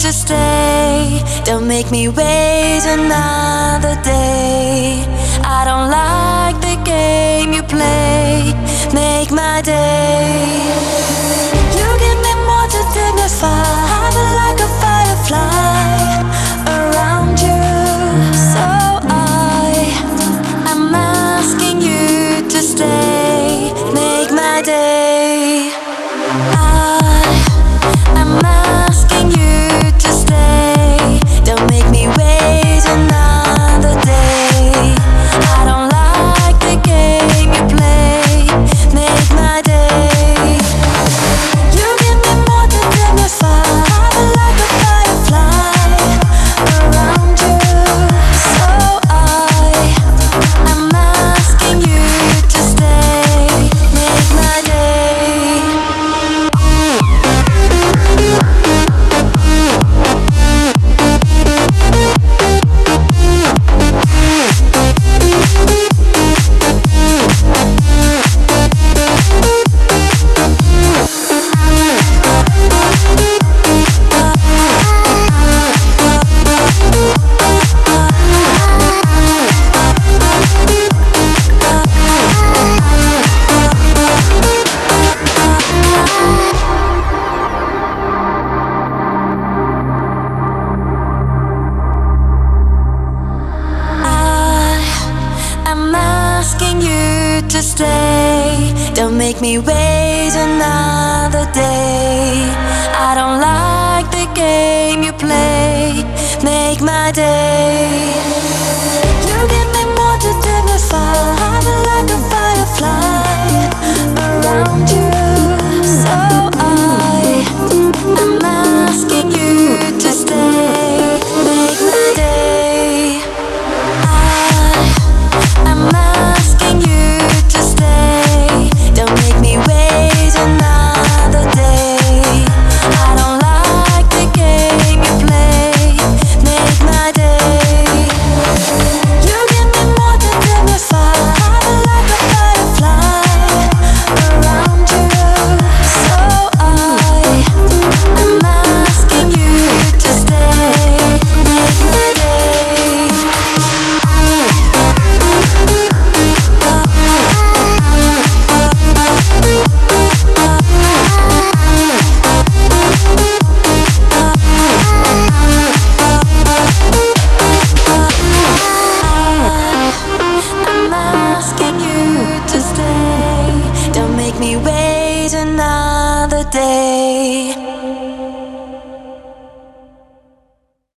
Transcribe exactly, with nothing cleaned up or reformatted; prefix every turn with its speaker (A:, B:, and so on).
A: to stay. Don't make me wait another day. I don't like the game you play. Make my day. You give me more to dignify. Hover like a firefly around you. So I am asking you to stay. Make my day. I am asking you to stay. Don't make me wait another day. I don't like the game you play. Make my day. You give me more to dignify. Hover like a firefly around you. So I am asking you to stay. Make my day. I'm asking you to stay. Don't make me wait another day. I don't like the game you play. Make my day. You give me more to dignify. Hover like a firefly around you. So I am asking you to stay. Make my day. I'm asking you to stay. Don't make me wait another day. I don't like the game you play. Make my day. You give me more to dignify. Hover like a firefly around you. So I am asking you to stay. Make my day. I'm asking you to stay. Don't make me wait another day.